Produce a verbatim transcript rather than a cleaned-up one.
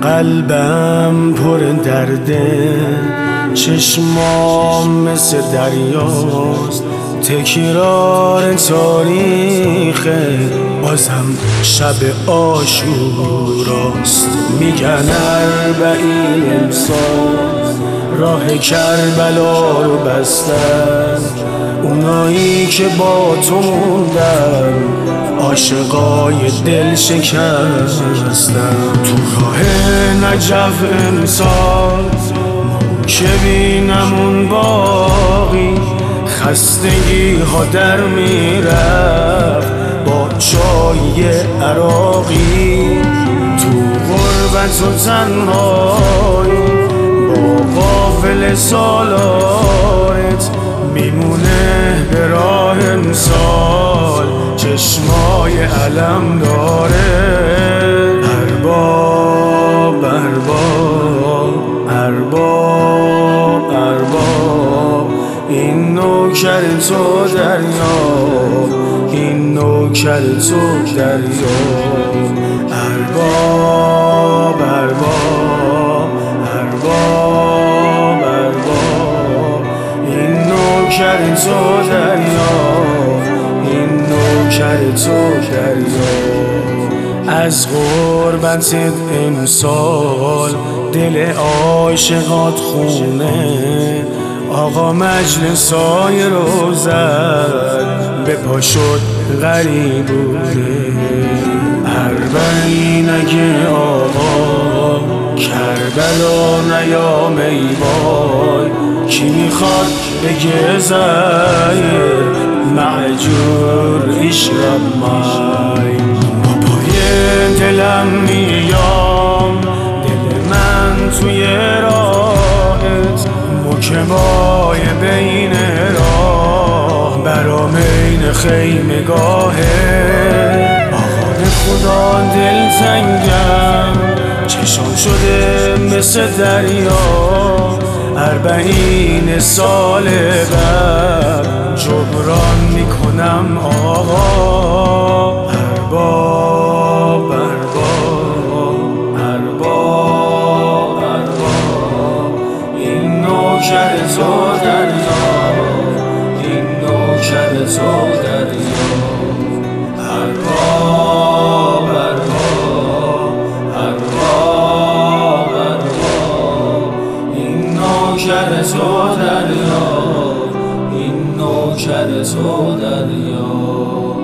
قلبم پر درده، چشمام مثل دریاست، تکرار تاریخ بازم شب عاشوراست. میگن اربعین امسال راه کربلا رو بستن، اونایی که با تو موندن عاشقای دل شکستن. تو راه نجف امسال که بینم اون باقی، خستگی ها در میرفت با چای عراقی. تو غربت و تنهایی با قافل سالارت میمونه به راه امسال، چشمای علم داره. ارباب ارباب ارباب ارباب، این نوکر تو دریاب، این نوکر تو دریاب. ارباب ارباب ارباب ارباب، این نوکر تو دریاب، این نوکر تو دریاب. از غربت امسال دل عاشقات خونه، آقا مجلسای رو زد به پا شد غریبونه. اربعین اگه آقا کربلا نیام ای وای، کی میخواد بگه زیر معجور اشرب مای. بابای دلم میام، دل من توی راهت، مکمای بین راه برام این خیمگاهه. آقا به خدا دل تنگم، چشام شده مثل دریا، اربعین سال بعد جبران میکنم آقا. ارباب ارباب ارباب ارباب، این نوکر تو دریاب، این نوکر تو دریاب. ارباب ارباب ارباب ارباب، این نوکر تو دریاب، این نوکر تو دریاب.